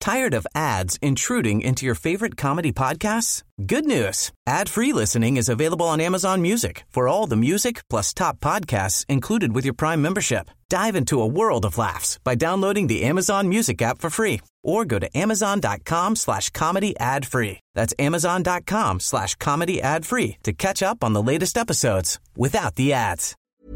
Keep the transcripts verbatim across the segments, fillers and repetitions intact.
Tired of ads intruding into your favorite comedy podcasts? Good news. Ad-free listening is available on Amazon Music for all the music plus top podcasts included with your Prime membership. Dive into a world of laughs by downloading the Amazon Music app for free or go to amazon.com slash comedy ad free. That's amazon.com slash comedy ad free to catch up on the latest episodes without the ads.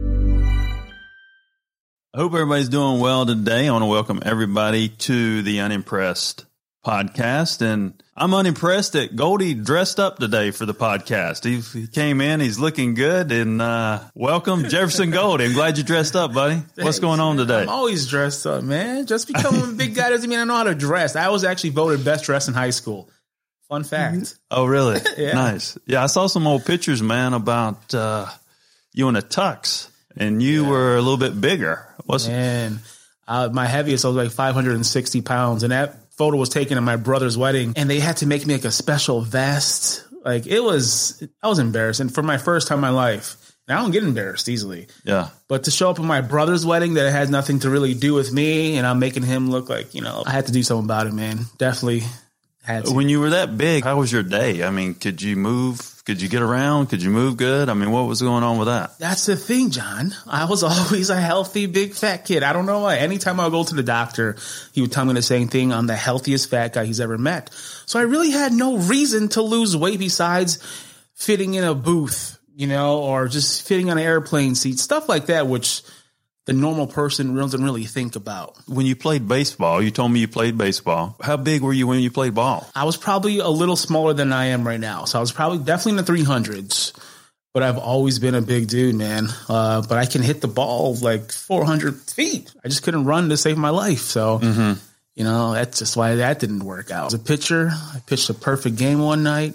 I hope everybody's doing well today. I want to welcome everybody to the Unimpressed podcast. And I'm unimpressed that Goldie dressed up today for the podcast. He, he came in, he's looking good. And uh, welcome, Jefferson Goldie. I'm glad you dressed up, buddy. Thanks, What's going on today? I'm always dressed up, man. Just because I'm a big guy doesn't mean I know how to dress. I was actually voted best dressed in high school. Fun fact. Oh, really? Yeah. Nice. Yeah, I saw some old pictures, man, about uh, you in a tux. And you yeah. were a little bit bigger. What's Man, uh, my heaviest, I was like five hundred sixty pounds. And that photo was taken at my brother's wedding. And they had to make me like a special vest. Like it was, I was embarrassed. And for my first time in my life, and I don't get embarrassed easily. Yeah. But to show up at my brother's wedding that it has nothing to really do with me and I'm making him look like, you know, I had to do something about it, man. Definitely had to. When you were that big, how was your day? I mean, could you move? Could you get around? Could you move good? I mean, what was going on with that? That's the thing, John. I was always a healthy, big, fat kid. I don't know why. Anytime I would go to the doctor, he would tell me the same thing. I'm the healthiest fat guy he's ever met. So I really had no reason to lose weight besides fitting in a booth, you know, or just fitting on an airplane seat, stuff like that, which the normal person doesn't really think about. When you played baseball, you told me you played baseball. How big were you when you played ball? I was probably a little smaller than I am right now. So I was probably definitely in the three hundreds. But I've always been a big dude, man. Uh, but I can hit the ball like four hundred feet. I just couldn't run to save my life. So, mm-hmm. you know, that's just why that didn't work out. As a pitcher, I pitched a perfect game one night.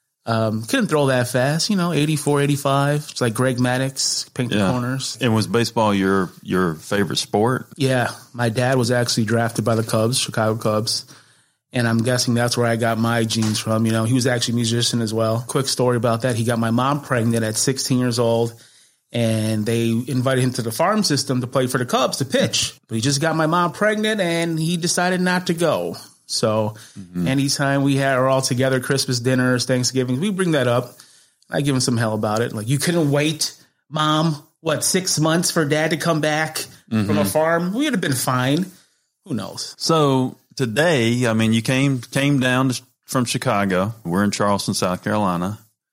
Um, couldn't throw that fast, you know, eighty-four, eighty-five. It's like Greg Maddux, paint the yeah. corners. And was baseball your your favorite sport? Yeah. My dad was actually drafted by the Cubs, Chicago Cubs. And I'm guessing that's where I got my genes from. You know, he was actually a musician as well. Quick story about that. He got my mom pregnant at sixteen years old. And they invited him to the farm system to play for the Cubs to pitch. But he just got my mom pregnant and he decided not to go. So mm-hmm. anytime we had, are all together, Christmas dinners, Thanksgiving, we bring that up. I give him some hell about it. Like, you couldn't wait, Mom, what, six months for Dad to come back mm-hmm. from a farm? We'd have been fine. Who knows? So today, I mean, you came came down to, from Chicago. We're in Charleston, South Carolina.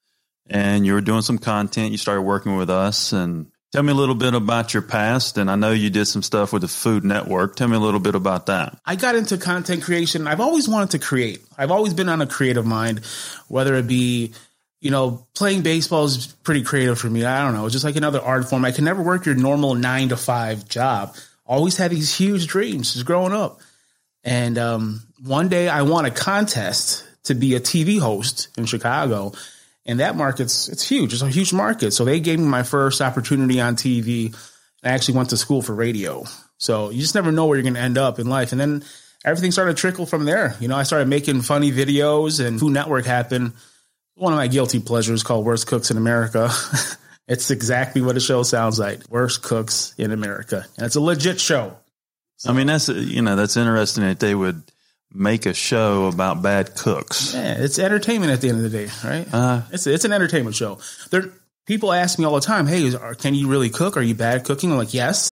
And you were doing some content. You started working with us. And tell me a little bit about your past. And I know you did some stuff with the Food Network. Tell me a little bit about that. I got into content creation. I've always wanted to create. I've always been on a creative mind, whether it be, you know, playing baseball is pretty creative for me. I don't know. It's just like another art form. I can never work your normal nine to five job. Always had these huge dreams just growing up. And um, one day I won a contest to be a T V host in Chicago. And that market's, it's huge. It's a huge market. So they gave me my first opportunity on T V. I actually went to school for radio. So you just never know where you're going to end up in life. And then everything started to trickle from there. You know, I started making funny videos and Food Network happened. One of my guilty pleasures called Worst Cooks in America. It's exactly what a show sounds like. Worst Cooks in America. And it's a legit show. So, I mean, that's, you know, that's interesting that they would make a show about bad cooks. Yeah, it's entertainment at the end of the day, right? Uh, it's it's an entertainment show. There, people ask me all the time, "Hey, is, are, can you really cook? Are you bad at cooking?" I'm like, "Yes."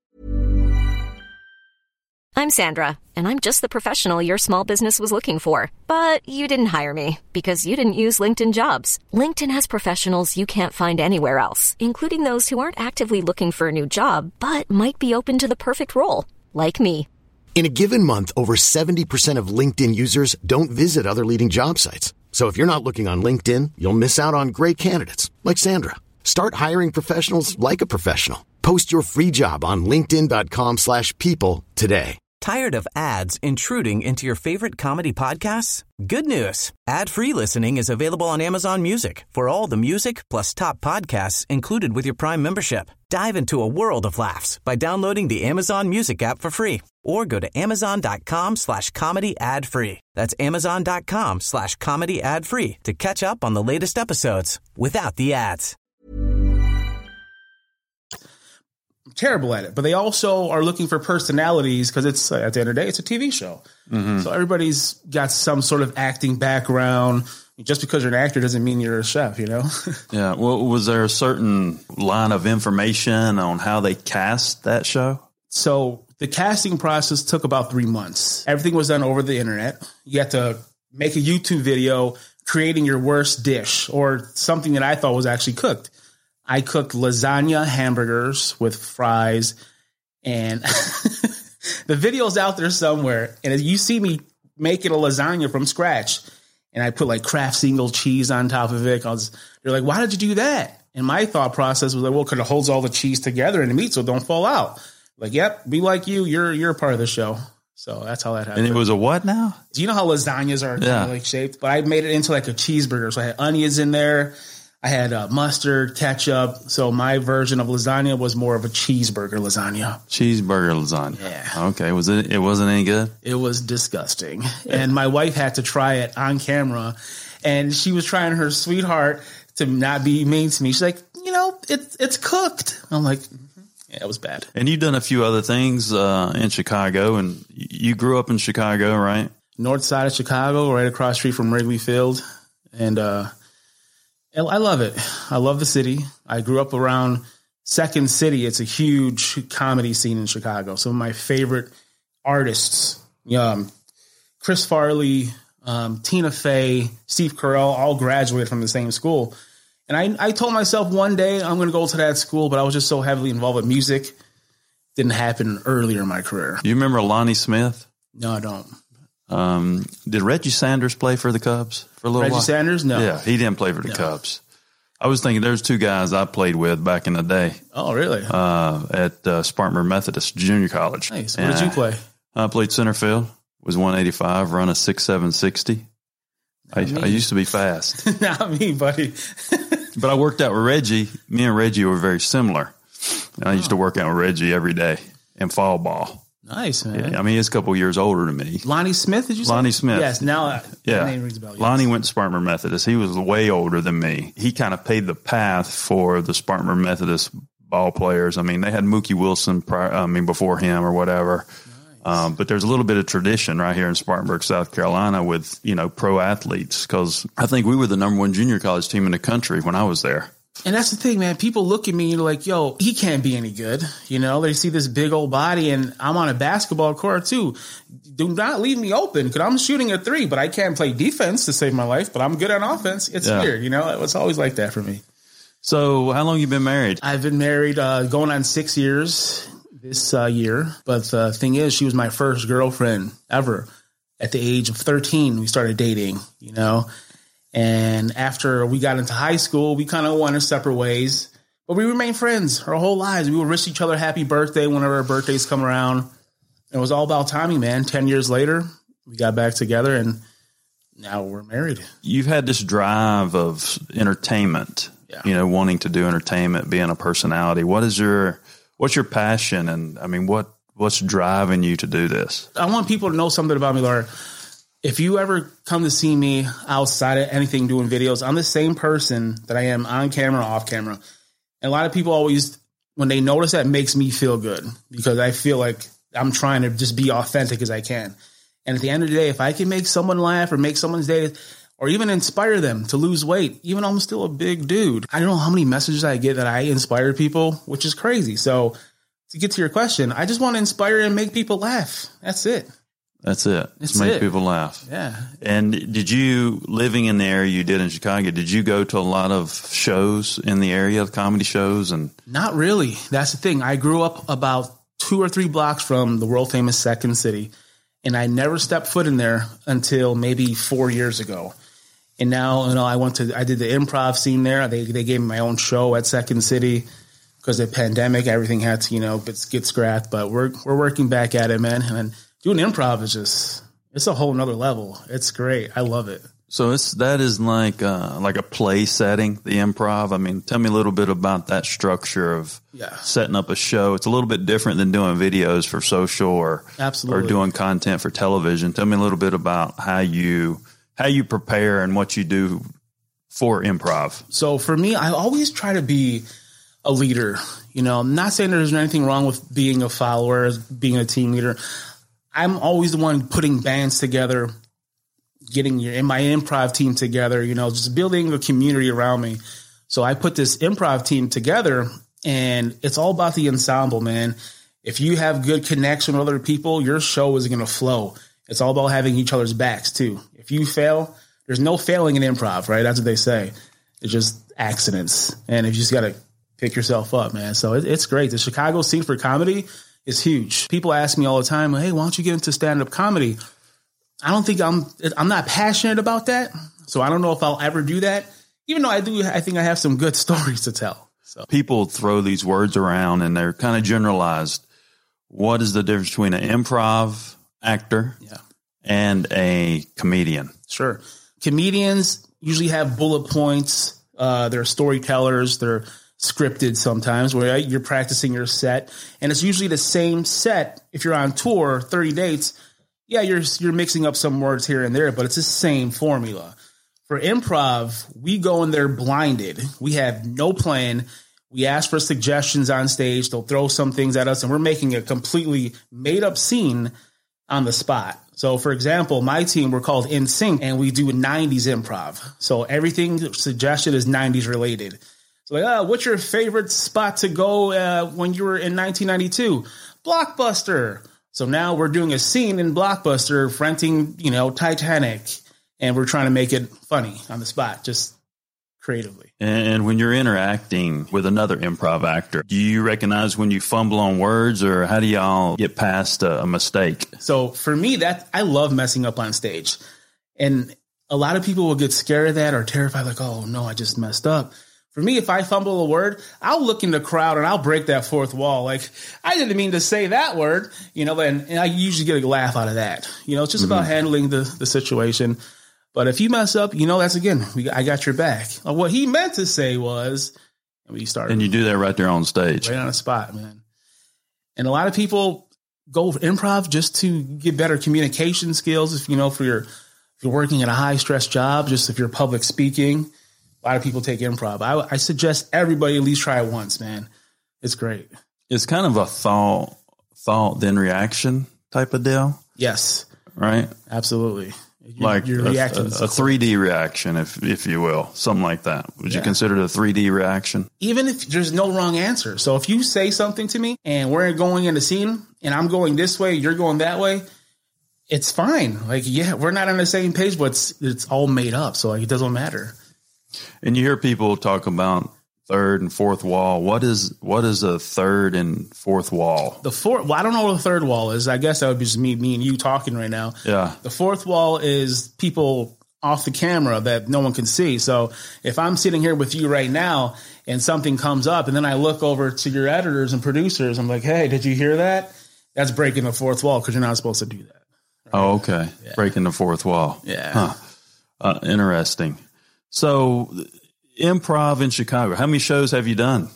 I'm Sandra, and I'm just the professional your small business was looking for. But you didn't hire me because you didn't use LinkedIn Jobs. LinkedIn has professionals you can't find anywhere else, including those who aren't actively looking for a new job but might be open to the perfect role, like me. In a given month, over seventy percent of LinkedIn users don't visit other leading job sites. So if you're not looking on LinkedIn, you'll miss out on great candidates like Sandra. Start hiring professionals like a professional. Post your free job on linkedin.com slash people today. Tired of ads intruding into your favorite comedy podcasts? Good news. Ad-free listening is available on Amazon Music for all the music plus top podcasts included with your Prime membership. Dive into a world of laughs by downloading the Amazon Music app for free or go to amazon.com slash comedy ad free. That's amazon.com slash comedy ad free to catch up on the latest episodes without the ads. terrible at it. But they also are looking for personalities because it's uh, at the end of the day, it's a T V show. Mm-hmm. So everybody's got some sort of acting background. Just because you're an actor doesn't mean you're a chef, you know? Yeah. Well, was there a certain line of information on how they cast that show? So the casting process took about three months. Everything was done over the internet. You had to make a YouTube video creating your worst dish or something that I thought was actually cooked. I cooked lasagna hamburgers with fries, and the video's out there somewhere. And you see me making a lasagna from scratch, and I put like Kraft single cheese on top of it. I was, they're like, why did you do that? And my thought process was like, well, because it holds all the cheese together in the meat so it don't fall out. Like, yep, be like you. You're you're a part of the show. So that's how that happened. And it was a what now? Do you know how lasagnas are yeah. kind of like shaped? But I made it into like a cheeseburger. So I had onions in there. I had uh, mustard, ketchup. So my version of lasagna was more of a cheeseburger lasagna. Cheeseburger lasagna. Yeah. Okay. Was it? It wasn't any good? It was disgusting. And my wife had to try it on camera, and she was trying her sweetheart to not be mean to me. She's like, you know, it's it's cooked. I'm like, mm-hmm. Yeah, it was bad. And you've done a few other things uh, in Chicago, and you grew up in Chicago, right? North side of Chicago, right across the street from Wrigley Field, and uh, I love it. I love the city. I grew up around Second City. It's a huge comedy scene in Chicago. Some of my favorite artists, um, Chris Farley, um, Tina Fey, Steve Carell, all graduated from the same school. And I, I told myself one day I'm going to go to that school, but I was just so heavily involved with music. Didn't happen earlier in my career. You remember Lonnie Smith? No, I don't. Um, did Reggie Sanders play for the Cubs for a little Reggie while? Reggie Sanders? No. Yeah, he didn't play for the no. Cubs. I was thinking there's two guys I played with back in the day. Oh, really? Uh, at uh, Spartanburg Methodist Junior College. Nice. What and did you play? I, I played center field. Was one eighty-five, run a six seven sixty. I, I used to be fast. Not me, buddy. But I worked out with Reggie. Me and Reggie were very similar. And I used to work out with Reggie every day in fall ball. Nice, man. Yeah, I mean, he's a couple years older than me. Lonnie Smith, did you say? Lonnie Smith. Yes, now uh, yeah. that name rings a bell. Yes. Lonnie went to Spartanburg Methodist. He was way older than me. He kind of paved the path for the Spartanburg Methodist ball players. I mean, they had Mookie Wilson prior, I mean, before him or whatever. Um, but there's a little bit of tradition right here in Spartanburg, South Carolina with, you know, pro athletes, because I think we were the number one junior college team in the country when I was there. And that's the thing, man. People look at me and they're like, yo, he can't be any good. You know, they see this big old body and I'm on a basketball court too. Do not leave me open because I'm shooting a three, but I can't play defense to save my life, but I'm good on offense. It's yeah. weird. You know, it's always like that for me. So how long you been married? I've been married uh, going on six years. This uh, year. But the thing is, she was my first girlfriend ever. At the age of thirteen, we started dating, you know. And after we got into high school, we kind of went our separate ways. But we remained friends our whole lives. We would wish each other happy birthday whenever our birthdays come around. It was all about timing, man. Ten years later, we got back together, and now we're married. You've had this drive of entertainment, yeah. you know, wanting to do entertainment, being a personality. What is your... What's your passion? And I mean, what, what's driving you to do this? I want people to know something about me, Laura. If you ever come to see me outside of anything doing videos, I'm the same person that I am on camera, off camera. And a lot of people always, when they notice that, it makes me feel good because I feel like I'm trying to just be authentic as I can. And at the end of the day, if I can make someone laugh or make someone's day or even inspire them to lose weight, even though I'm still a big dude. I don't know how many messages I get that I inspire people, which is crazy. So to get to your question, I just want to inspire and make people laugh. That's it. That's it. That's Just make it. people laugh. Yeah. And did you, living in the area you did in Chicago, did you go to a lot of shows in the area, comedy shows? And not really. That's the thing. I grew up about two or three blocks from the world famous Second City, and I never stepped foot in there until maybe four years ago. And now, you know, I went to, I did the improv scene there. They they gave me my own show at Second City because of the pandemic. Everything had to, you know, get scrapped. But we're we're working back at it, man. And doing improv is just, it's a whole nother level. It's great. I love it. So it's that is like uh, like a play setting, the improv. I mean, tell me a little bit about that structure of yeah. setting up a show. It's a little bit different than doing videos for social or Absolutely. or doing content for television. Tell me a little bit about how you how you prepare and what you do for improv. So for me, I always try to be a leader. You know, I'm not saying there's anything wrong with being a follower, being a team leader. I'm always the one putting bands together, getting your in my improv team together, you know, just building a community around me. So I put this improv team together, and it's all about the ensemble, man. If you have good connection with other people, your show is going to flow. It's all about having each other's backs too. If you fail, there's no failing in improv, right? That's what they say. It's just accidents. And if you just got to pick yourself up, man. So it, it's great. The Chicago scene for comedy is huge. People ask me all the time, hey, why don't you get into stand-up comedy? I don't think I'm, I'm not passionate about that. So I don't know if I'll ever do that. Even though I do, I think I have some good stories to tell. So people throw these words around and they're kind of generalized. What is the difference between an improv actor yeah. and a comedian? Sure. Comedians usually have bullet points. Uh, they're storytellers. They're scripted sometimes where you're practicing your set. And it's usually the same set. If you're on tour, thirty dates, yeah, you're you're mixing up some words here and there, but it's the same formula. For improv, we go in there blinded. We have no plan. We ask for suggestions on stage. They'll throw some things at us, and we're making a completely made-up scene on the spot. So, for example, my team, we're called In Sync, and we do nineties improv. So everything suggested is nineties related. So, like, oh, what's your favorite spot to go uh, when you were in nineteen ninety-two? Blockbuster. So now we're doing a scene in Blockbuster, renting, you know, Titanic. And we're trying to make it funny on the spot, just creatively. And when you're interacting with another improv actor, do you recognize when you fumble on words, or how do y'all get past a, a mistake? So for me, that I love messing up on stage. And a lot of people will get scared of that or terrified, like, oh, no, I just messed up. For me, if I fumble a word, I'll look in the crowd and I'll break that fourth wall. Like, I didn't mean to say that word, you know, and, and I usually get a laugh out of that. You know, it's just mm-hmm. about handling the, the situation. But if you mess up, you know, that's again, we, I got your back. What he meant to say was, and we start. And you do that right there on stage. Right on the spot, man. And a lot of people go for improv just to get better communication skills. If you know, for your, if you're working at a high stress job, just if you're public speaking, a lot of people take improv. I, I suggest everybody at least try it once, man. It's great. It's kind of a thought, thought then reaction type of deal. Yes. Right. Absolutely. You're, like you're a, reacting a, a three D reaction, if if you will, something like that. Would yeah. you consider it a three D reaction? Even if there's no wrong answer. So if you say something to me and we're going in the scene and I'm going this way, you're going that way, it's fine. Like, yeah, we're not on the same page, but it's, it's all made up. So like, it doesn't matter. And you hear people talk about third and fourth wall. What is what is a third and fourth wall? The fourth, well, I don't know what the third wall is. I guess that would be just me, me and you talking right now. Yeah. The fourth wall is people off the camera that no one can see. So if I'm sitting here with you right now and something comes up and then I look over to your editors and producers, I'm like, hey, did you hear that? That's breaking the fourth wall because you're not supposed to do that. Right? Oh, okay. Yeah. Breaking the fourth wall. Yeah. Huh. Uh, interesting. So improv in Chicago, how many shows have you done?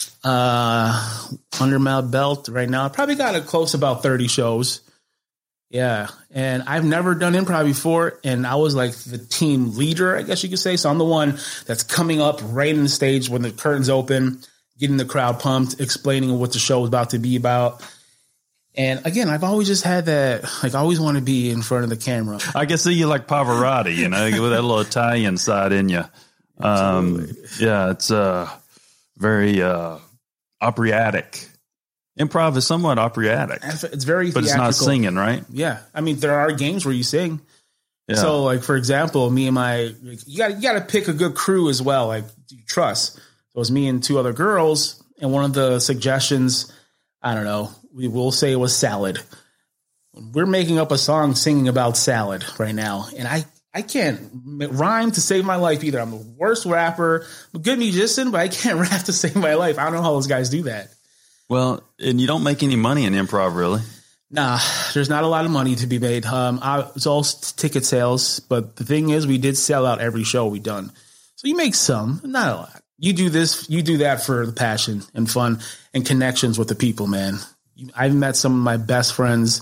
Uh, under my belt right now, I probably got a close about thirty shows. Yeah. And I've never done improv before. And I was like the team leader, I guess you could say. So I'm the one that's coming up right in the stage when the curtains open, getting the crowd pumped, explaining what the show is about to be about. And again, I've always just had that, like, I always want to be in front of the camera. I can see you like Pavarotti, you know, with that little Italian side in you. Um, yeah, it's uh, very uh, operatic. Improv is somewhat operatic. It's very But theatrical. it's not singing, right? Yeah. I mean, there are games where you sing. Yeah. So, like, for example, me and my, you got you got to pick a good crew as well, like, you trust. So it was me and two other girls, and one of the suggestions, I don't know, we will say it was salad. We're making up a song singing about salad right now, and I, I can't rhyme to save my life either. I'm the worst rapper, I'm a good musician, but I can't rap to save my life. I don't know how those guys do that. Well, and you don't make any money in improv, really. Nah, there's not a lot of money to be made. Um, I, it's all ticket sales, but the thing is, we did sell out every show we done. So you make some, not a lot. You do this, you do that for the passion and fun and connections with the people, man. I've met some of my best friends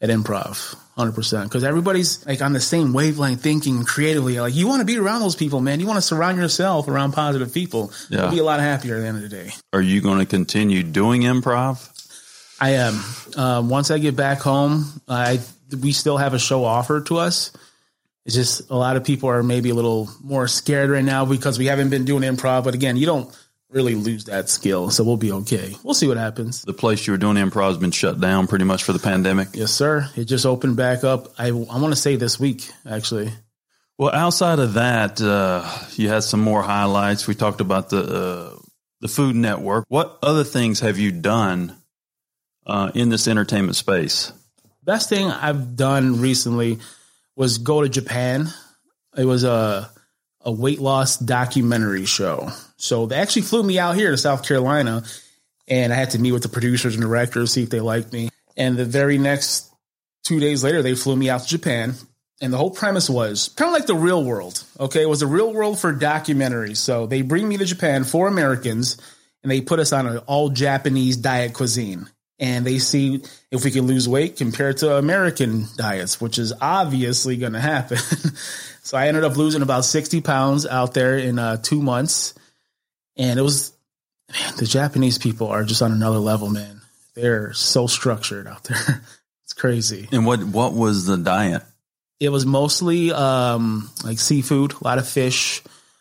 at improv. one hundred percent. Because everybody's like on the same wavelength thinking creatively. Like you want to be around those people, man. You want to surround yourself around positive people. Yeah. You'll be a lot happier at the end of the day. Are you going to continue doing improv? I am. Um, once I get back home, I we still have a show offered to us. It's just a lot of people are maybe a little more scared right now because we haven't been doing improv. But again, you don't really lose that skill. So we'll be okay. We'll see what happens. The place you were doing improv has been shut down pretty much for the pandemic. Yes, sir. It just opened back up. I, I want to say this week, actually. Well, outside of that, uh, you had some more highlights. We talked about the, uh, the Food Network. What other things have you done uh, in this entertainment space? Best thing I've done recently was go to Japan. It was a, a weight loss documentary show. So they actually flew me out here to South Carolina, and I had to meet with the producers and directors, see if they liked me. And the very next two days later, they flew me out to Japan. And the whole premise was kind of like the Real World. Okay, it was the Real World for documentaries. So they bring me to Japan, four Americans, and they put us on an all Japanese diet cuisine. And they see if we can lose weight compared to American diets, which is obviously going to happen. So I ended up losing about sixty pounds out there in uh, two months. And it was, man, the Japanese people are just on another level, man. They're so structured out there. It's crazy. And what, what was the diet? It was mostly um, like seafood, a lot of fish,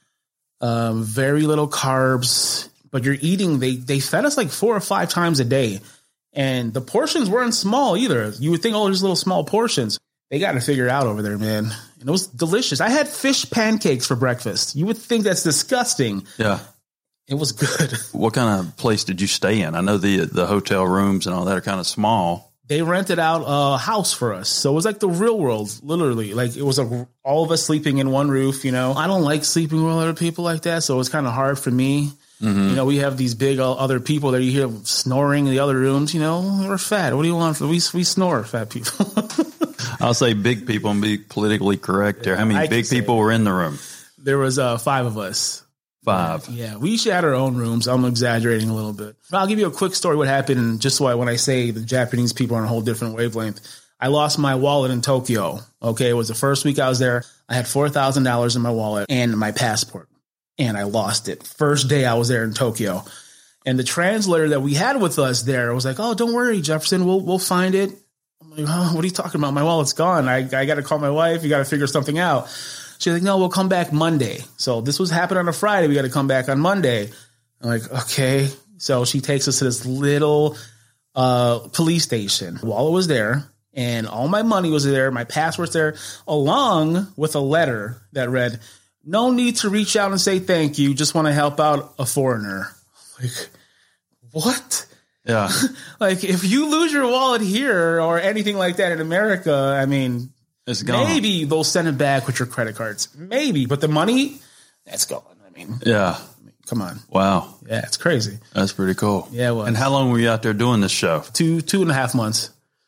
um, very little carbs. But you're eating, they, they fed us like four or five times a day. And the portions weren't small either. You would think, oh, just little small portions. They got to figure it out over there, man. And it was delicious. I had fish pancakes for breakfast. You would think that's disgusting. Yeah. It was good. What kind of place did you stay in? I know the the hotel rooms and all that are kind of small. They rented out a house for us. So it was like the Real World, literally. Like it was a, all of us sleeping in one roof, you know. I don't like sleeping with other people like that. So it was kind of hard for me. Mm-hmm. You know, we have these big other people that you hear snoring in the other rooms. You know, we're fat. What do you want? We, we snore, fat people. I'll say big people and be politically correct there. How many big people were in the room? There was uh, five of us. Five. Yeah, we each had our own rooms. I'm exaggerating a little bit. But I'll give you a quick story what happened, just so I, when I say the Japanese people are on a whole different wavelength. I lost my wallet in Tokyo. Okay, it was the first week I was there. I had four thousand dollars in my wallet and my passport, and I lost it. First day I was there in Tokyo. And the translator that we had with us there was like, oh, don't worry, Jefferson, we'll we'll find it. I'm like, oh, what are you talking about? My wallet's gone. I, I got to call my wife. You got to figure something out. She's like, no, we'll come back Monday. So this was happening on a Friday. We got to come back on Monday. I'm like, okay. So she takes us to this little uh, police station. Wallet was there, and all my money was there. My passport's there, along with a letter that read, no need to reach out and say thank you. Just want to help out a foreigner. Like, what? Yeah. Like, if you lose your wallet here or anything like that in America, I mean, it's gone. Maybe they'll send it back with your credit cards. Maybe. But the money, that's gone. I mean, yeah. I mean, come on. Wow. Yeah, it's crazy. That's pretty cool. Yeah, it was. And how long were you out there doing this show? Two, two and a half months.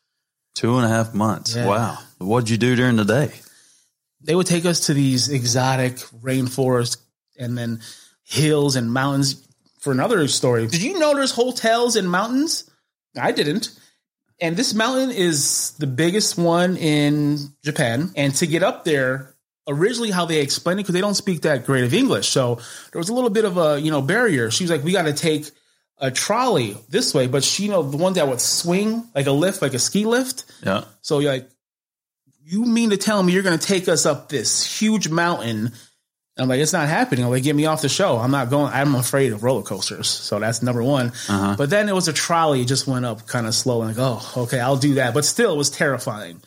Two and a half months. Yeah. Wow. What'd you do during the day? They would take us to these exotic rainforests and then hills and mountains. For another story, did you know there's hotels and mountains? I didn't. And this mountain is the biggest one in Japan. And to get up there, originally how they explained it, because they don't speak that great of English. So there was a little bit of a, you know, barrier. She was like, we got to take a trolley this way. But she, you know, the one that would swing like a lift, like a ski lift. Yeah. So you're like, you mean to tell me you're going to take us up this huge mountain? I'm like, it's not happening. I'm like, get me off the show. I'm not going. I'm afraid of roller coasters. So that's number one. Uh-huh. But then it was a trolley. It just went up kind of slow. Like, oh, okay, I'll do that. But still, it was terrifying.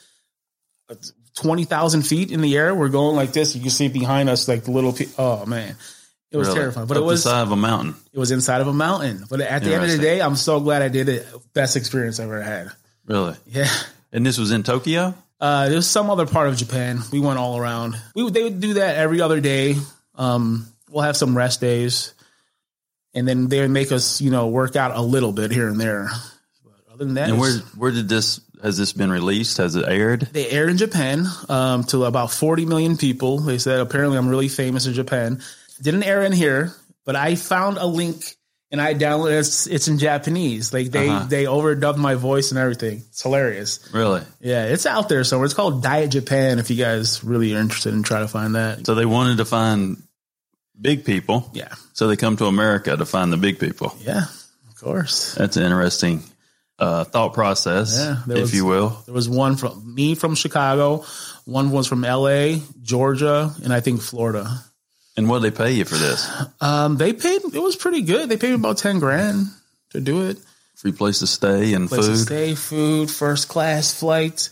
twenty thousand feet in the air. We're going like this. You can see behind us, like the little, pe- oh man, it was really? terrifying. But up it was the side of a mountain. It was inside of a mountain. But at the end of the day, I'm so glad I did it. Best experience I ever had. Really? Yeah. And this was in Tokyo? Uh, there's some other part of Japan. We went all around. We would, they would do that every other day. Um, we'll have some rest days, and then they would make us, you know, work out a little bit here and there. But other than that, and where where did this has this been released? Has it aired? They aired in Japan um, to about forty million people. They said apparently I'm really famous in Japan. Didn't air in here, but I found a link and I download it's it's in Japanese. Like they Uh-huh. they overdubbed my voice and everything. It's hilarious. Really? Yeah, it's out there somewhere. It's called Diet Japan. If you guys really are interested in trying to find that. So they wanted to find big people. Yeah, So they come to America to find the big people. yeah, of course. That's an interesting uh, thought process, Yeah, there if was- you will. There was one from me from Chicago, one was from L A, Georgia, and I think Florida. And what do they pay you for this? Um, they paid. It was pretty good. They paid me about ten grand to do it. Free place to stay and Place to food. stay, food, first class flight.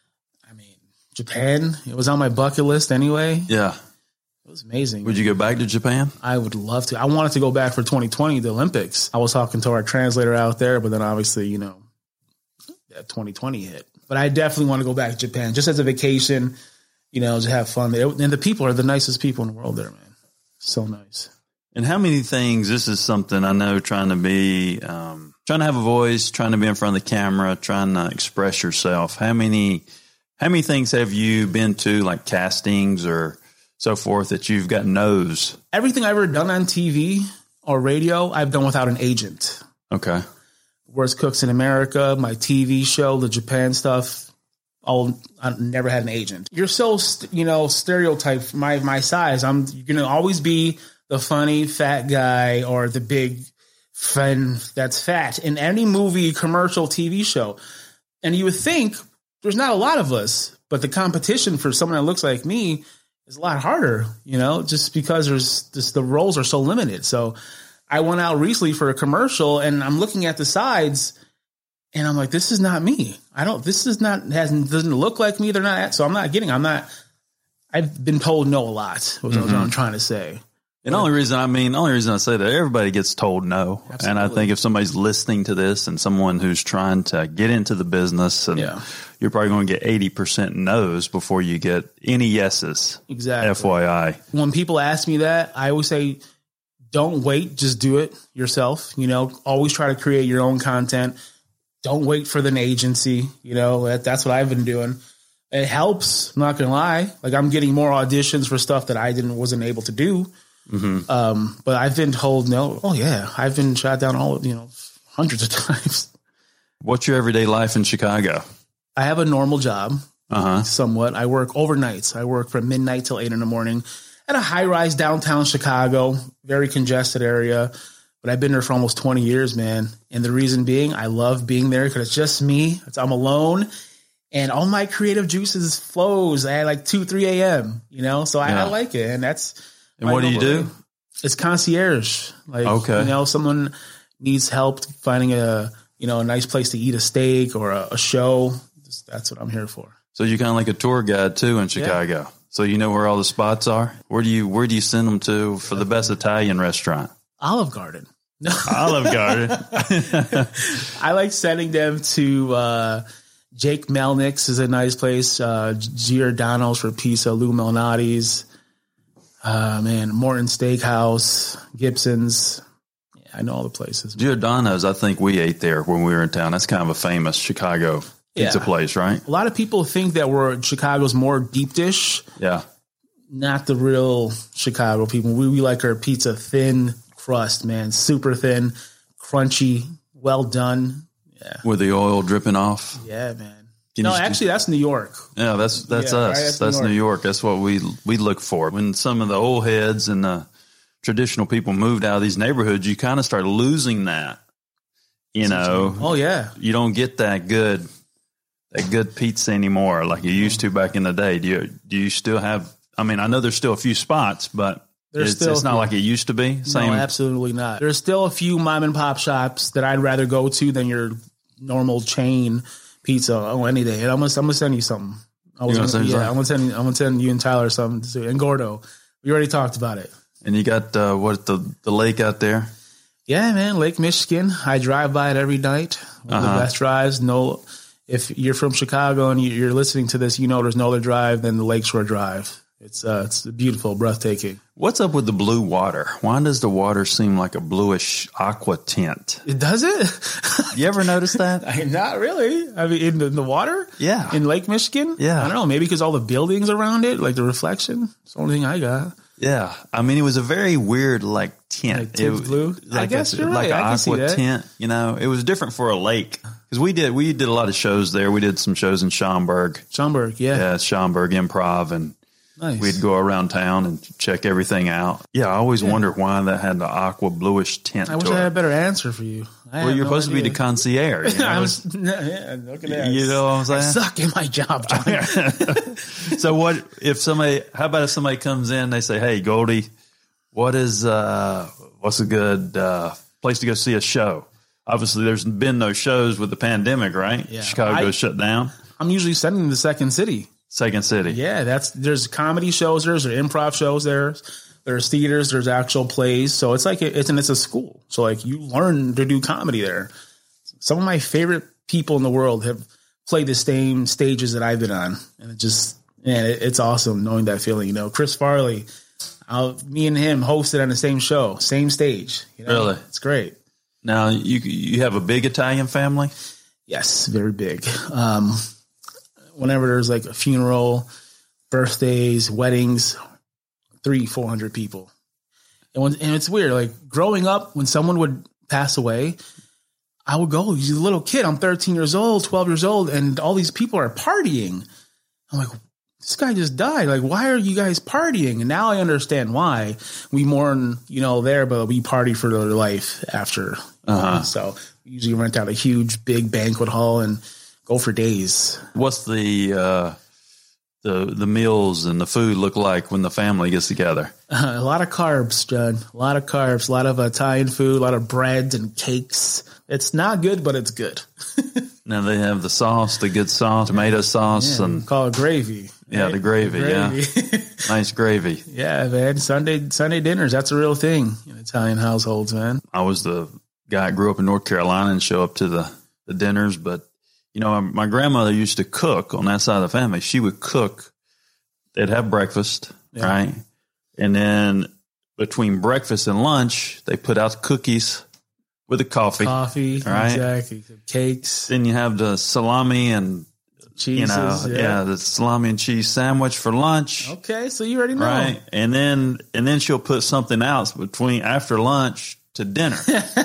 I mean, Japan. It was on my bucket list anyway. Yeah. It was amazing. Would you go back to Japan? I would love to. I wanted to go back for twenty twenty, the Olympics. I was talking to our translator out there, but then obviously, you know, that twenty twenty hit. But I definitely want to go back to Japan just as a vacation, you know, to have fun there. And the people are the nicest people in the world there, man. So nice. And how many things, this is something I know, trying to be, um, trying to have a voice, trying to be in front of the camera, trying to express yourself. How many, how many things have you been to, like castings or so forth, that you've got no's? Everything I've ever done on T V or radio, I've done without an agent. Okay. Worst Cooks in America, my T V show, the Japan stuff. Oh, I never had an agent. You're so, st- you know, stereotyped for my, my size. I'm going to always be the funny fat guy or the big friend that's fat in any movie, commercial, T V show. And you would think there's not a lot of us, but the competition for someone that looks like me is a lot harder, you know, just because there's just the roles are so limited. So I went out recently for a commercial and I'm looking at the sides and I'm like, this is not me. I don't, this is not, hasn't, doesn't look like me. They're not, so I'm not getting, I'm not, I've been told no a lot, was Mm-hmm. what I'm trying to say. And the only reason, I mean, the only reason I say that, everybody gets told no. Absolutely. And I think if somebody's listening to this and someone who's trying to get into the business, and Yeah. you're probably going to get eighty percent no's before you get any yeses. Exactly. F Y I. When people ask me that, I always say, don't wait, just do it yourself. You know, always try to create your own content. Don't wait for an agency. You know, that, that's what I've been doing. It helps. I'm not going to lie. Like I'm getting more auditions for stuff that I didn't, wasn't able to do. Mm-hmm. Um, but I've been told no. Oh yeah. I've been shot down all, you know, hundreds of times. What's your everyday life in Chicago? I have a normal job. Uh-huh. Somewhat. I work overnights. I work from midnight till eight in the morning at a high rise downtown Chicago, very congested area. But I've been there for almost twenty years, man. And the reason being, I love being there because it's just me. It's, I'm alone. And all my creative juices flows at like two, three a.m., you know? So I, Yeah. I like it. And that's. And what do you do? It's concierge. Like, Okay. you know, someone needs help finding a, you know, a nice place to eat a steak or a, a show. That's what I'm here for. So you're kind of like a tour guide too in Chicago. So you know where all the spots are? Where do you, where do you send them to for the best Italian restaurant? Olive Garden. No. Olive Garden. I like sending them to uh, Jake Melnick's is a nice place. Uh, Giordano's for pizza. Lou Malnati's. Uh, man, Morton Steakhouse. Gibson's. Yeah, I know all the places. Giordano's, I think we ate there when we were in town. That's kind of a famous Chicago pizza Yeah. place, right? A lot of people think that we're Chicago's more deep dish. Yeah. Not the real Chicago people. We, we like our pizza thin crust, man. Super thin, crunchy, well done. Yeah. With the oil dripping off. Yeah, man. Can no, you- actually, that's New York. Yeah, that's that's Yeah, us. right, that's that's New New York. That's what we we look for. When some of the old heads and the traditional people moved out of these neighborhoods, you kind of start losing that. You know, Oh, yeah. you don't get that good that good pizza anymore like you used to back in the day. Do you do you still have? I mean, I know there's still a few spots, but There's it's, still it's a not few. like it used to be. Same. No, absolutely not. There's still a few mom and pop shops that I'd rather go to than your normal chain pizza. Oh, any day. And I'm gonna, I'm gonna send you something. I was You gonna gonna, send me yeah, something? I'm gonna send you, I'm gonna send you and Tyler something too. And Gordo. We already talked about it. And you got uh, what the the lake out there. Yeah, man. Lake Michigan. I drive by it every night. One of Uh-huh. the best drives. No, if you're from Chicago and you- you're listening to this, you know there's no other drive than the Lakeshore Drive. It's uh, it's beautiful, breathtaking. What's up with the blue water? Why does the water seem like a bluish aqua tint? It does it? You ever notice that? I, not really. I mean, in the, in the water? Yeah. In Lake Michigan? Yeah. I don't know. Maybe because all the buildings around it, like the reflection. It's the only thing I got. Yeah. I mean, it was a very weird, like, tint. Like Tibbs it, blue? Like I guess a, you're like right. an I can see aqua that. tint, you know. It was different for a lake. Because we did, we did a lot of shows there. We did some shows in Schaumburg. Schaumburg, yeah. Yeah, Schaumburg Improv, and Nice. we'd go around town and check everything out. Yeah, I always wondered why that had the aqua bluish tint I wish to I had a it. better answer for you. I Well, have you're no supposed to be idea. the concierge. You know? I was, yeah, look at that. You know what I'm saying? I suck in my job, John. So what if somebody, how about if somebody comes in, they say, hey, Goldie, what is, uh, what's a good uh, place to go see a show? Obviously, there's been no shows with the pandemic, right? Yeah. Chicago I- goes shut down. I'm usually sending to Second City. Second City. Yeah, that's there's comedy shows, there's there improv shows there, there's theaters, there's actual plays. So it's like it's and it's a school. So like you learn to do comedy there. Some of my favorite people in the world have played the same stages that I've been on, and it just man, it, it's awesome knowing that feeling. You know, Chris Farley, I'll, me and him hosted on the same show, same stage. You know? Really? It's great. Now, you you have a big Italian family? Yes, very big. Um, whenever there's like a funeral, birthdays, weddings, three, four hundred people. And when, and it's weird, like growing up, when someone would pass away, I would go, he's a little kid. I'm thirteen years old, twelve years old, and all these people are partying. I'm like, this guy just died. Like, why are you guys partying? And now I understand why. We mourn, you know, there, but we party for their life after. Uh-huh. Um, so we usually rent out a huge, big banquet hall and go for days. What's the uh, the the meals and the food look like when the family gets together? Uh, a lot of carbs, John. A lot of carbs. A lot of Italian food. A lot of breads and cakes. It's not good, but it's good. Now they have the sauce, the good sauce, tomato sauce, Yeah, and call it gravy. yeah, right? the gravy. Yeah, Gravy. nice gravy. Yeah, man. Sunday Sunday dinners. That's a real thing in Italian households, man. I was the guy that grew up in North Carolina and show up to the, the dinners. But, you know, my grandmother used to cook on that side of the family. She would cook. They'd have breakfast, Yeah. right? And then between breakfast and lunch, they put out cookies with the coffee. Coffee, right? exactly. Cakes, Then you have the salami and, cheeses. you know, yeah. yeah, the salami and cheese sandwich for lunch. Okay, so you already know. Right. And then, and then she'll put something else between after lunch to dinner.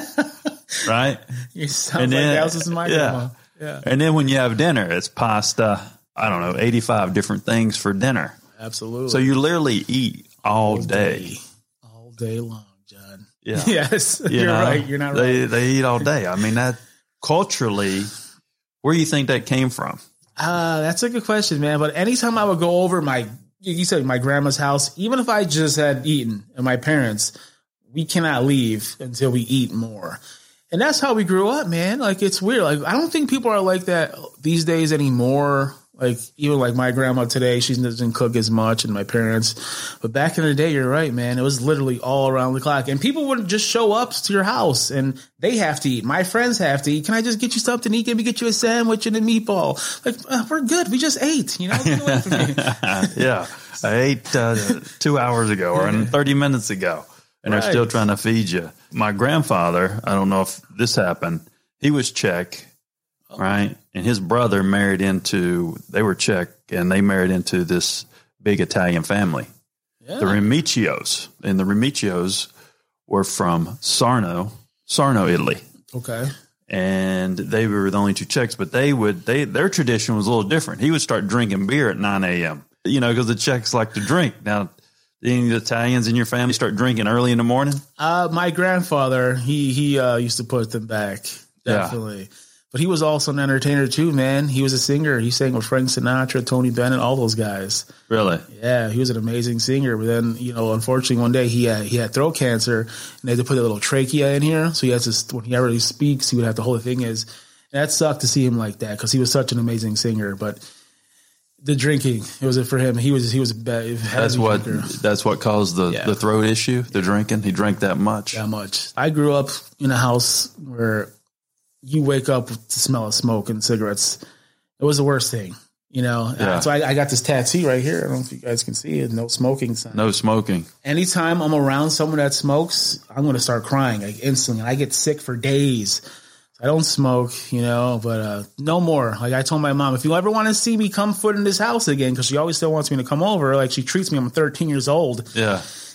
Right. You sound And like then- that was just my yeah. grandma. Yeah, And then when you have dinner, it's pasta. I don't know, eighty-five different things for dinner. absolutely. So you literally eat all day. all day long, John. Yeah. Yes, You you're know? right. You're not they, right. They eat all day. I mean, that culturally, where do you think that came from? Uh, that's a good question, man. But anytime I would go over my, you said my grandma's house, even if I just had eaten and my parents, we cannot leave until we eat more. And that's how we grew up, man. Like, it's weird. Like, I don't think people are like that these days anymore. Like, even like my grandma today, she doesn't cook as much, and my parents. But back in the day, you're right, man. It was literally all around the clock. And people would just show up to your house, and they have to eat. My friends have to eat. Can I just get you something to eat? Can we get you a sandwich and a meatball? Like, uh, we're good. We just ate, you know? Get away from me. Yeah. I ate uh, two hours ago or thirty minutes ago, and Right. they're still trying to feed you. My grandfather, I don't know if this happened, he was Czech, right? And his brother married into, they were Czech, and they married into this big Italian family, Yeah. the Remicchios. And the Remicchios were from Sarno, Sarno, Italy. Okay. And they were the only two Czechs, but they would, they, their tradition was a little different. He would start drinking beer at nine a.m., you know, because the Czechs like to drink. Now, any Italians in your family start drinking early in the morning? Uh, my grandfather, he he uh, used to put them back, Yeah. definitely. But he was also an entertainer too, man. He was a singer. He sang with Frank Sinatra, Tony Bennett, all those guys. Really? Yeah, he was an amazing singer. But then, you know, unfortunately, one day he had he had throat cancer, and they had to put a little trachea in here. So he has to, when he ever speaks, he would have to hold the thing is. And that sucked to see him like that because he was such an amazing singer. But the drinking, it was for him. He was he was a bad. That's what drinker. that's what caused the, Yeah. the throat issue, the drinking. He drank that much. That much. I grew up in a house where you wake up with the smell of smoke and cigarettes. It was the worst thing, you know. Yeah. So I, I got this tattoo right here. I don't know if you guys can see it. No smoking sign. No smoking. Anytime I'm around someone that smokes, I'm going to start crying like instantly. I get sick for days. I don't smoke, you know, but uh, no more. Like I told my mom, if you ever want to see me come foot in this house again, because she always still wants me to come over, like she treats me, I'm thirteen years old. Yeah.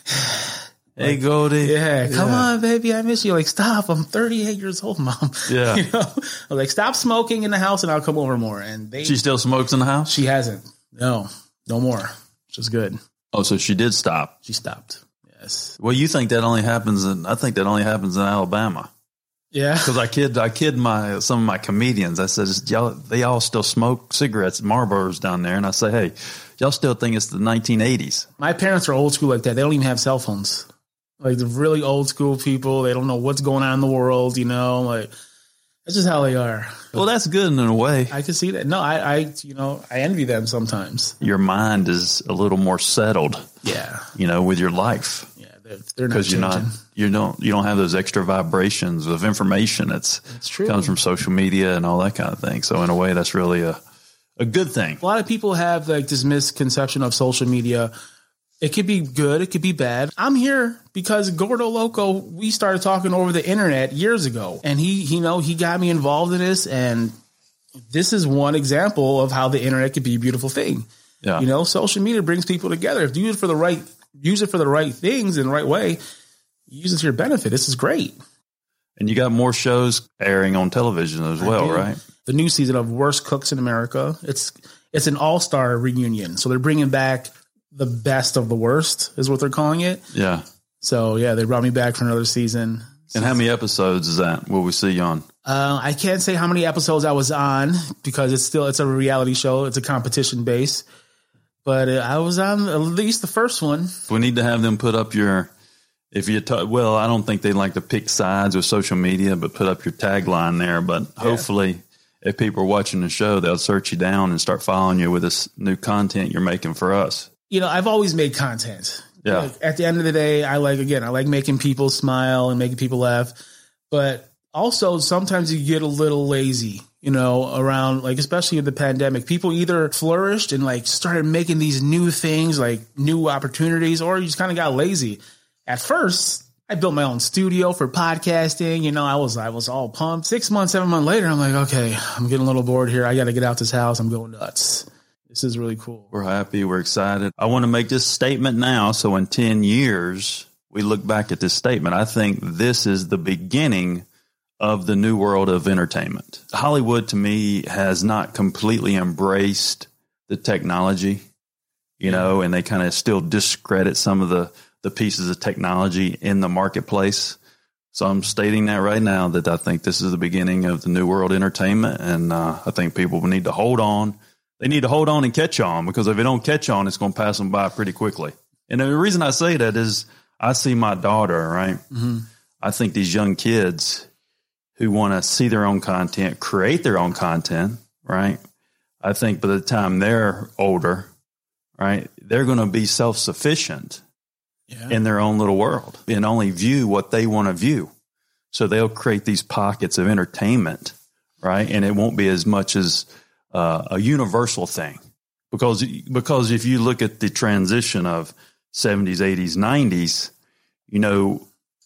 Hey, like, Goldie. Yeah, come yeah. on, baby, I miss you. Like, stop. I'm thirty-eight years old, Mom. Yeah. You know? I was like, stop smoking in the house and I'll come over more. And they, She still smokes in the house? she hasn't. No, no more. Which is good. Oh, so she did stop. She stopped. Yes. Well, you think that only happens in, I think that only happens in Alabama. Yeah. Because I kid, I kid my, some of my comedians. I said, y'all, they all still smoke cigarettes, Marlboros down there. And I say, hey, y'all still think it's the nineteen eighties. My parents are old school like that. They don't even have cell phones. Like the really old school people. They don't know what's going on in the world, you know, like that's just how they are. Well, that's good in a way. I can see that. No, I, I, you know, I envy them sometimes. Your mind is a little more settled, Yeah. you know, with your life. Yeah. They're, they're not Because you're changing. not, you don't, you don't have those extra vibrations of information that's It's true. comes from social media and all that kind of thing. So in a way, that's really a, a good thing. A lot of people have like this misconception of social media. It could be good. It could be bad. I'm here because Gordo Loco, we started talking over the internet years ago, and he, you know, he got me involved in this. And this is one example of how the internet could be a beautiful thing. Yeah. You know, social media brings people together. If you use it for the right, use it for the right things in the right way, use it to your benefit. This is great. And you got more shows airing on television as well, do. right? The new season of Worst Cooks in America. It's, it's an all-star reunion. So they're bringing back the best of the worst is what they're calling it. Yeah. So yeah, they brought me back for another season. And how many episodes is that? Will we see you on? Uh, I can't say how many episodes I was on because it's still, it's a reality show. It's a competition base, but uh, I was on at least the first one. We need to have them put up your, if you, ta- well, I don't think they like to pick sides with social media, but put up your tagline there. But hopefully if people are watching the show, they'll search you down and start following you with this new content you're making for us. You know, I've always made content. Yeah. Like, at the end of the day, I like, again, I like making people smile and making people laugh, but also sometimes you get a little lazy, you know, around like, especially in the pandemic, people either flourished and like started making these new things, like new opportunities, or you just kind of got lazy. At first, I built my own studio for podcasting. You know, I was, I was all pumped. Six months, seven months later, I'm like, okay, I'm getting a little bored here. I got to get out this house. I'm going nuts. This is really cool. We're happy. We're excited. I want to make this statement now. So in ten years, we look back at this statement. I think this is the beginning of the new world of entertainment. Hollywood, to me, has not completely embraced the technology, you know, and they kind of still discredit some of the, the pieces of technology in the marketplace. So I'm stating that right now that I think this is the beginning of the new world entertainment. And uh, I think people need to hold on. They need to hold on and catch on, because if they don't catch on, it's going to pass them by pretty quickly. And the reason I say that is I see my daughter, right? Mm-hmm. I think these young kids who want to see their own content, create their own content, right? I think by the time they're older, right, they're going to be self-sufficient yeah. in their own little world and only view what they want to view. So they'll create these pockets of entertainment, right? And it won't be as much as Uh, a universal thing, because because if you look at the transition of seventies, eighties, nineties, you know,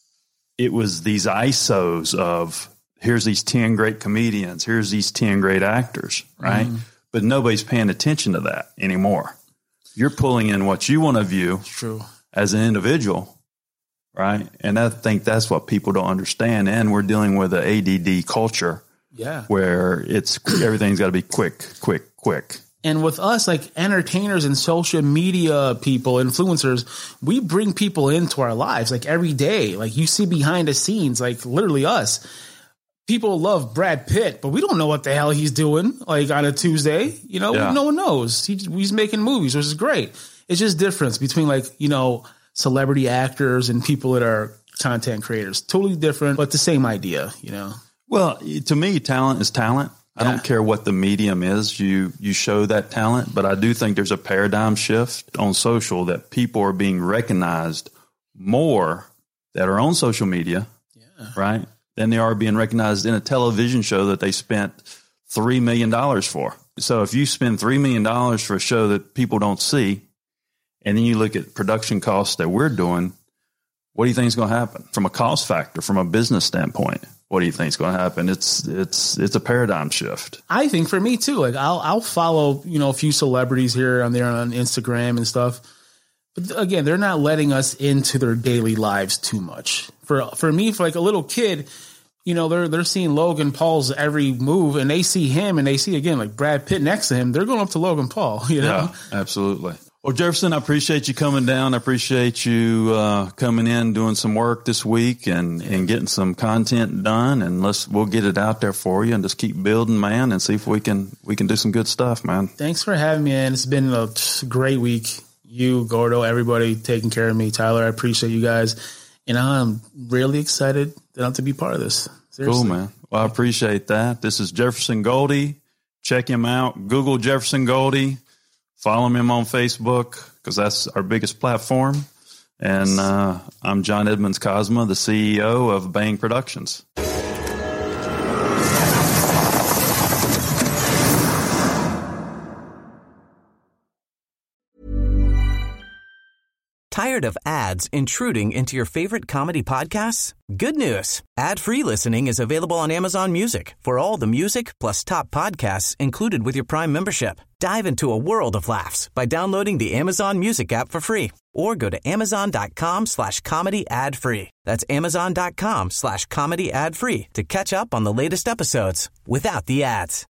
it was these I S Os of here's these ten great comedians, here's these ten great actors, right? Mm. But nobody's paying attention to that anymore. You're pulling in what you want to view True. as an individual, right? And I think that's what people don't understand. And we're dealing with an A D D culture. Yeah. Where it's everything's got to be quick, quick, quick. And with us, like entertainers and social media people, influencers, we bring people into our lives like every day. Like you see behind the scenes, like literally us. People love Brad Pitt, but we don't know what the hell he's doing like on a Tuesday. You know, yeah. no one knows. He, he's making movies, which is great. It's just difference between like, you know, celebrity actors and people that are content creators. Totally different, but the same idea, you know. Well, to me, talent is talent. I yeah. don't care what the medium is. You you show that talent, but I do think there's a paradigm shift on social that people are being recognized more that are on social media, yeah. right, than they are being recognized in a television show that they spent three million dollars for. So if you spend three million dollars for a show that people don't see, and then you look at production costs that we're doing, what do you think is going to happen from a cost factor, from a business standpoint? What do you think is going to happen? It's it's it's a paradigm shift. I think for me too. Like I'll I'll follow, you know, a few celebrities here and there on Instagram and stuff. But again, they're not letting us into their daily lives too much. For for me, for like a little kid, you know, they're they're seeing Logan Paul's every move, and they see him, and they see again like Brad Pitt next to him. They're going up to Logan Paul. You know, yeah, absolutely. Well, Jefferson, I appreciate you coming down. I appreciate you uh, coming in, doing some work this week, and, and getting some content done. And let's we'll get it out there for you, and just keep building, man, and see if we can we can do some good stuff, man. Thanks for having me, man. It's been a great week. You, Gordo, everybody taking care of me. Tyler, I appreciate you guys, and I'm really excited that I'm to be part of this. Seriously. Cool, man. Well, I appreciate that. This is Jefferson Goldie. Check him out. Google Jefferson Goldie. Follow him on Facebook because that's our biggest platform. And uh, I'm John Edmonds Cosma, the C E O of Bang Productions. Tired of ads intruding into your favorite comedy podcasts? Good news. Ad-free listening is available on Amazon Music for all the music plus top podcasts included with your Prime membership. Dive into a world of laughs by downloading the Amazon Music app for free or go to amazon.com slash comedy ad free. That's amazon.com slash comedy ad free to catch up on the latest episodes without the ads.